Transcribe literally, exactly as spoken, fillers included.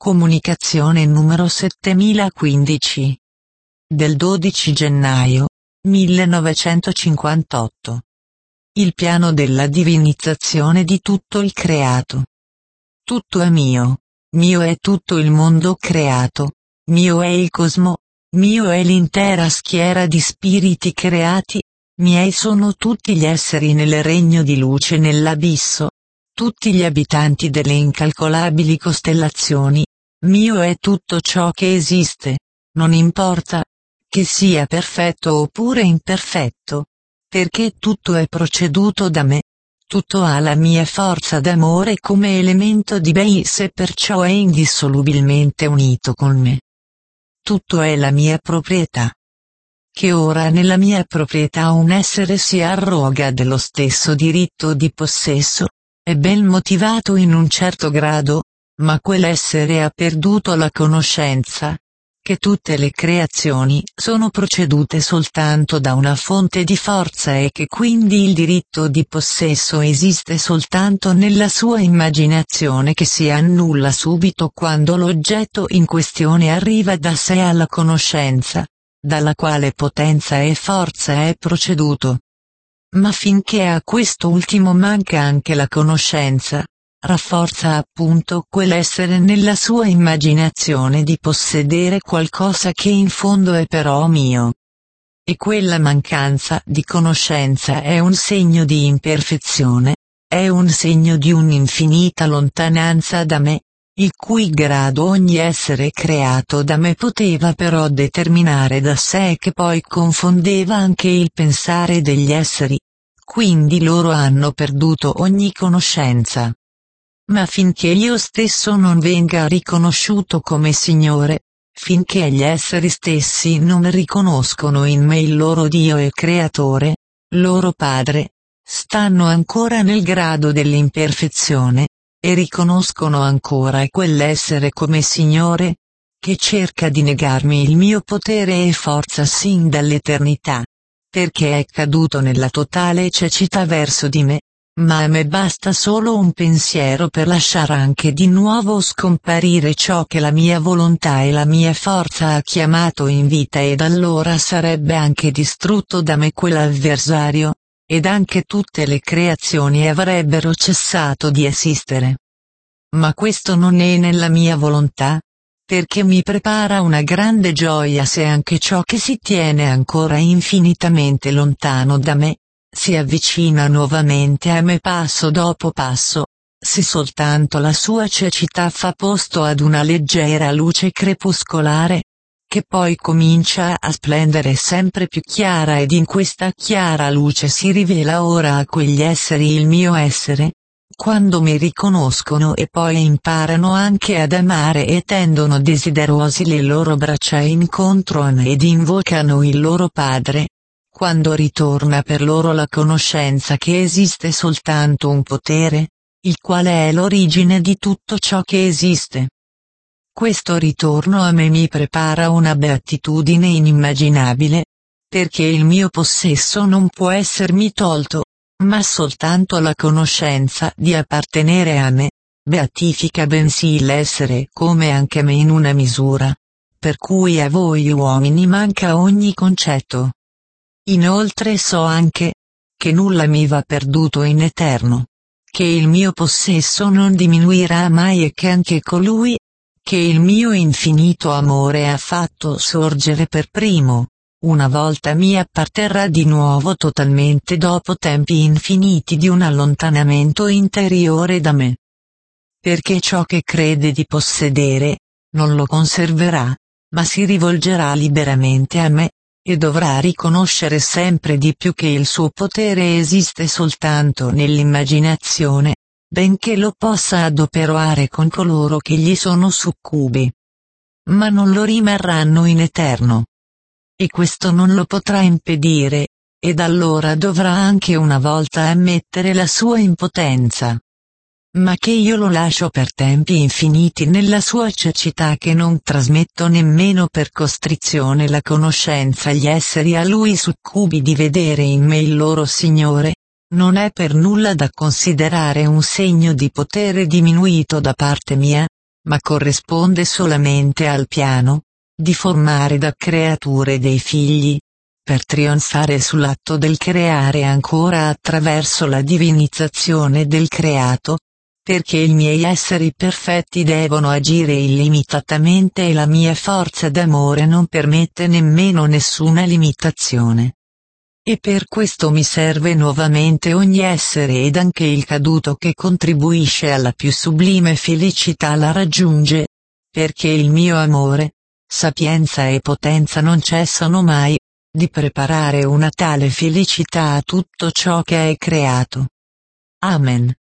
Comunicazione numero settemilaquindici. Del dodici gennaio millenovecentocinquantotto. Il piano della divinizzazione di tutto il creato. Tutto è mio, mio è tutto il mondo creato, mio è il cosmo, mio è l'intera schiera di spiriti creati, miei sono tutti gli esseri nel regno di luce nell'abisso, tutti gli abitanti delle incalcolabili costellazioni, mio è tutto ciò che esiste, non importa che sia perfetto oppure imperfetto, perché tutto è proceduto da me, tutto ha la mia forza d'amore come elemento di Beis e perciò è indissolubilmente unito con me. Tutto è la mia proprietà. Che ora nella mia proprietà un essere si arroga dello stesso diritto di possesso, è ben motivato in un certo grado, ma quell'essere ha perduto la conoscenza, che tutte le creazioni sono procedute soltanto da una fonte di forza e che quindi il diritto di possesso esiste soltanto nella sua immaginazione che si annulla subito quando l'oggetto in questione arriva da sé alla conoscenza, dalla quale potenza e forza è proceduto. Ma finché a questo ultimo manca anche la conoscenza, rafforza appunto quell'essere nella sua immaginazione di possedere qualcosa che in fondo è però mio. E quella mancanza di conoscenza è un segno di imperfezione, è un segno di un'infinita lontananza da me, il cui grado ogni essere creato da me poteva però determinare da sé e che poi confondeva anche il pensare degli esseri, quindi loro hanno perduto ogni conoscenza. Ma finché io stesso non venga riconosciuto come Signore, finché gli esseri stessi non riconoscono in me il loro Dio e Creatore, loro Padre, stanno ancora nel grado dell'imperfezione, e riconoscono ancora quell'essere come Signore, che cerca di negarmi il mio potere e forza sin dall'eternità, perché è caduto nella totale cecità verso di me. Ma a me basta solo un pensiero per lasciare anche di nuovo scomparire ciò che la mia volontà e la mia forza ha chiamato in vita ed allora sarebbe anche distrutto da me quell'avversario, ed anche tutte le creazioni avrebbero cessato di esistere. Ma questo non è nella mia volontà, perché mi prepara una grande gioia se anche ciò che si tiene ancora infinitamente lontano da me, si avvicina nuovamente a me passo dopo passo, se soltanto la sua cecità fa posto ad una leggera luce crepuscolare, che poi comincia a splendere sempre più chiara ed in questa chiara luce si rivela ora a quegli esseri il mio essere, quando mi riconoscono e poi imparano anche ad amare e tendono desiderosi le loro braccia incontro a me ed invocano il loro Padre. Quando ritorna per loro la conoscenza che esiste soltanto un potere, il quale è l'origine di tutto ciò che esiste. Questo ritorno a me mi prepara una beatitudine inimmaginabile, perché il mio possesso non può essermi tolto, ma soltanto la conoscenza di appartenere a me, beatifica bensì l'essere come anche me in una misura, per cui a voi uomini manca ogni concetto. Inoltre so anche, che nulla mi va perduto in eterno, che il mio possesso non diminuirà mai e che anche colui, che il mio infinito amore ha fatto sorgere per primo, una volta mi apparterrà di nuovo totalmente dopo tempi infiniti di un allontanamento interiore da me. Perché ciò che crede di possedere, non lo conserverà, ma si rivolgerà liberamente a me, e dovrà riconoscere sempre di più che il suo potere esiste soltanto nell'immaginazione, benché lo possa adoperare con coloro che gli sono succubi. Ma non lo rimarranno in eterno. E questo non lo potrà impedire, ed allora dovrà anche una volta ammettere la sua impotenza. Ma che io lo lascio per tempi infiniti nella sua cecità che non trasmetto nemmeno per costrizione la conoscenza agli esseri a lui succubi di vedere in me il loro Signore, non è per nulla da considerare un segno di potere diminuito da parte mia, ma corrisponde solamente al piano di formare da creature dei figli, per trionfare sull'atto del creare ancora attraverso la divinizzazione del creato, perché i miei esseri perfetti devono agire illimitatamente e la mia forza d'amore non permette nemmeno nessuna limitazione. E per questo mi serve nuovamente ogni essere ed anche il caduto che contribuisce alla più sublime felicità la raggiunge, perché il mio amore, sapienza e potenza non cessano mai di preparare una tale felicità a tutto ciò che è creato. Amen.